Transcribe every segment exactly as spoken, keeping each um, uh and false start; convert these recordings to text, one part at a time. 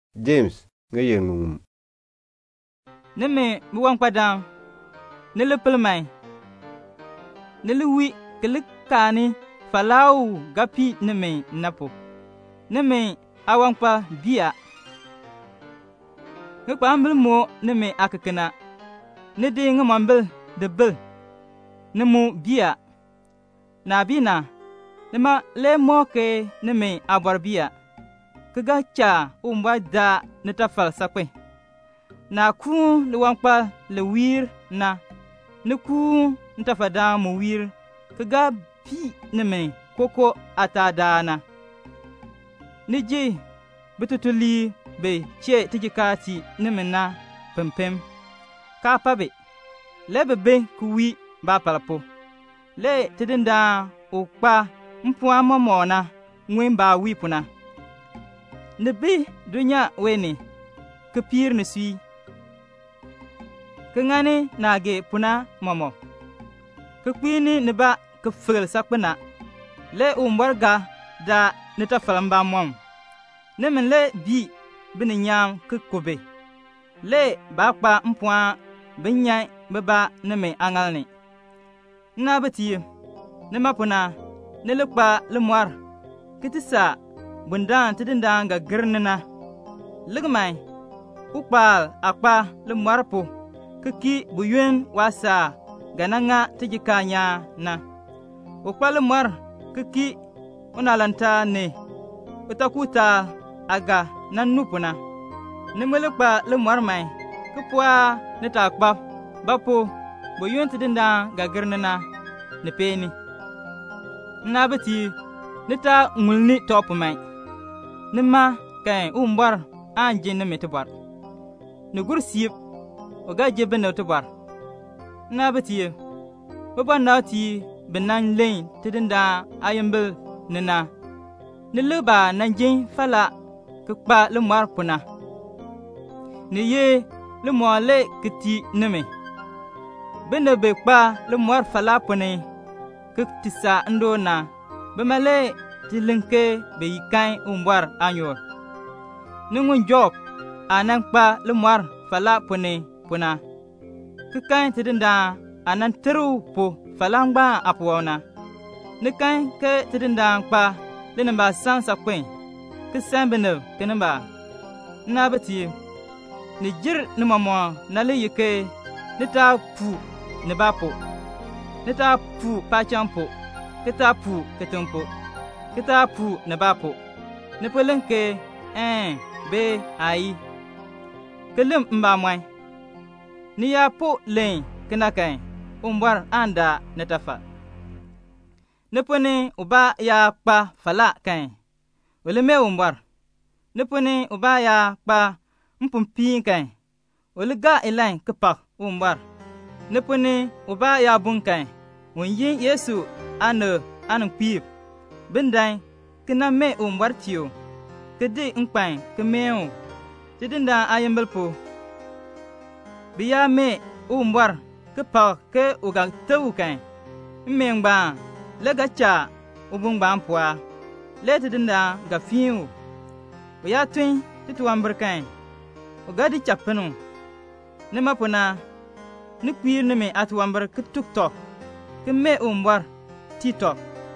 James nga yeng nungum. Neme buwang padam. Nele pelmai. Nele wi kelik kani falau gapi neme napo. Neme awang pa bia. Ngpa ambil mo neme akakena. Nede ngambil debel. Nemu bia. Nabina. Nema le mo ke neme abar bia. Kega cha umba da netafal sakwe. Na ku le wangpa le wir na. Ne ku ntafada mu wir. Kega bi neme koko atadana. Nije betutuli be che tijikati neme na pempem. Ka pabe. Le bebe kuwi ba palapo. Le tidinda ukpa mpua momona ngwemba wipuna. Nebe dunya weni kepir nesui. Kengane nage puna momo. Kekwini neba kefel sakpena. Le umbarga da netafalamba mom. Nemen le bi bininyam kekobe. Le bakpa mpua binyai beba neme angalni. Na betiye. Nema puna nelekpa lemwar. Kitisa bundan tidindan ga girnina. Ligmai ukpal akpa lemwarpo. Kiki buyuen wasa gananga tijikanya na. Ukpal lemwar kiki unalanta ne. Utakuta aga nanupuna. Nemelekpa lemwar mai. Kipwa netakpa bapo buyuen tidindan ga girnina nepeni. Nabati nita ngulni top mai. Nima kai umbar anje ne metubar. Nugur siep oga jebe ne tubar. Nabati baba nati benan lein tidinda ayembel nena. Niluba nanjin fala kukpa lumar puna. Niye lumwale kiti neme. Bene bekpa lumar fala pune. Kutisa ndona bemale tilinke beyikai umbar anyor. Nungun job anangpa lumwar fala pune puna. Kukai tidinda anan teru po falangba apuona. Nikai ke tidinda pa lenamba sansa kwen. Kusan benev kenamba. Nabati nijir numamo nale yike nita pu nebapo. Nita pu pachampo. Kita pu ketumpo. Kita pu nebapo. Nepelenke en be ai. Kelim mba mwai. Niya po len kenakai. Umbar anda netafa. Nepene uba ya pa fala kai. Oleme umbar. Nepene uba ya pa mpumpi kai. Oliga elain kepak umbar. Nepene uba ya bunkai. Wonyin Yesu ane anang pip. Bendai kena me umbar tiyo. Kede ngpai kemeo. Tidinda ayembelpo. Biya me umbar kepak ke uga tewu kai. Mmengba lega cha ubungba mpwa. Le tidinda ga fiu. Biya twin tituamber kai. Uga di chapenu. Nema puna ni kwir neme atuamber ketuktok. Keme umbar titok.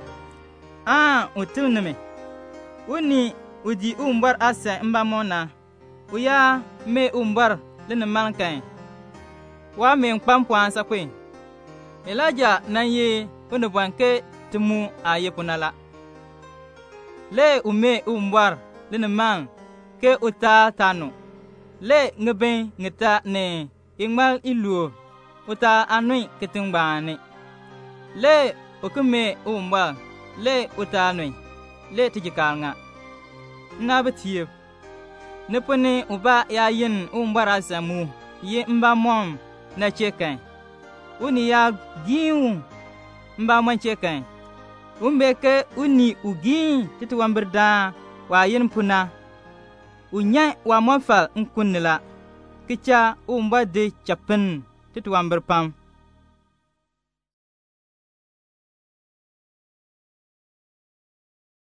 Ah, util neme. Uni udi umbar asa mbamona. Uya me umbar lene mankai. Wa me mpampwan sakwe. Elaja nanye unubwanke timu ayepunala. Le ume umbar lene man ke uta tanu. Le ngeben ngeta ne ingmal ilu uta anui ketungbane. Le okume umba le utanui le tijikalnga. Nabatiye. Nepone uba ya yin umbara samu ye mba mom na chekan. Uni ya giu mba mom chekan. Umbeke uni ugi tituwambirda wa yin puna. Unya wa monfal nkunila. Kicha umba de chapen tituwambir pam.